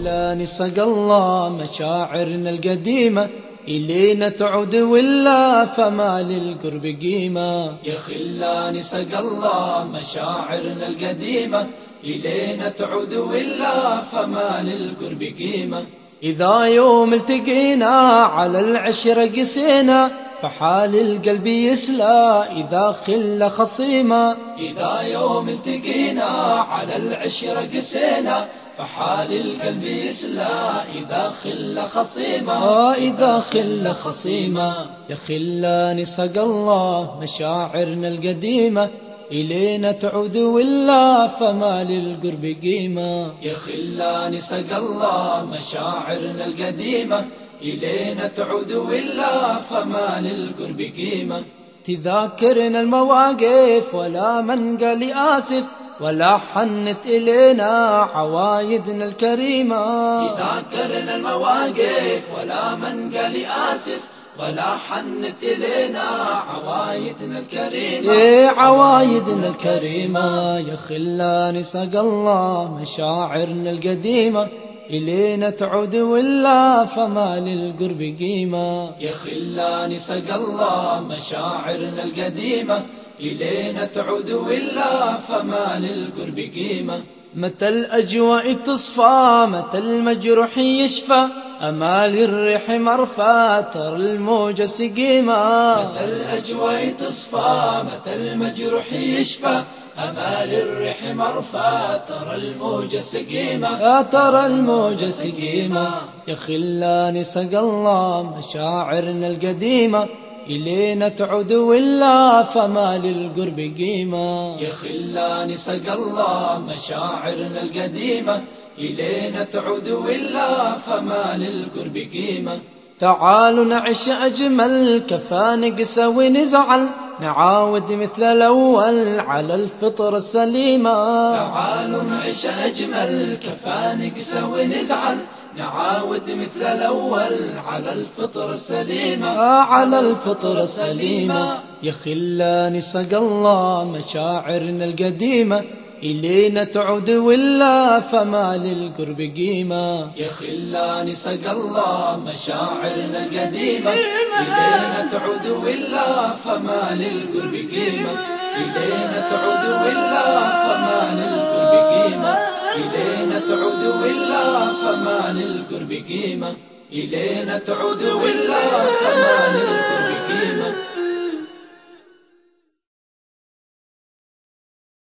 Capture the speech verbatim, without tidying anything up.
خلاني سقى الله مشاعرنا القديمة إلينا تعود ولا فما للقرب قيمة. يا خلاني سقى الله مشاعرنا القديمة إلينا تعود ولا فما للقرب قيمة. إذا يوم التقينا على العشرة قسينا فحال القلب يسلى إذا خل خصيمة. إذا يوم التقينا على العشرة قسينا فحال القلب يسلى إذا خل خصيمة. آه إذا خل خصيمة. يا خلاني سقى الله مشاعرنا القديمة إلينا تعود ولا فما للقرب قيمة. يا خلاني سقى الله مشاعرنا القديمة إلينا تعود ولا فما للقرب قيمة. تذاكرنا المواقف ولا من قال آسف ولا حنت إلينا عوايدنا الكريمة. تذاكرنا المواقف ولا من قال آسف ولا حنت إلينا عوايدنا الكريمة. إيه عوايدنا الكريمة. يا خلاني سقى الله مشاعرنا القديمة إلينا تعود ولا فما للقرب قيمة. يا خلاني سقى الله مشاعرنا القديمة إلينا تعود ولا فما للقرب قيمة. متى الأجواء تصفى متى المجروح يشفى أمال الريح مرفى ترى الموجة سقيمة. متى الأجواء تصفى متى المجروح يشفى أمال الريح مرفى ترى الموجة سقيمة. ترى الموجة سقيمة. يا خلاني سقى الله مشاعرنا القديمة إلينا تعود ولا فما للقرب قيمة. يا خلاني سقى الله مشاعرنا القديمة إلينا تعود ولا فما للقرب قيمة. تعالوا نعيش أجمل كفى نقسى ونزعل نعاود مثل الأول على الفطر السليمة. تعالوا نعيش أجمل كفى نقسى ونزعل نعاود مثل الأول على الفطر السليمة. آه على الفطر السليمة. يا خلاني سقى الله مشاعرنا القديمة إلينا تعود ولا فما للقرب قيمة. يا خلاني سقى الله مشاعرنا القديمة إلينا تعود ولا فما للقرب قيمة. إلينا تعود ولا فما للقرب قيمة. إلينا تعود ولا فما للقرب قيمة. إلينا تعود ولا فما للقرب قيمة.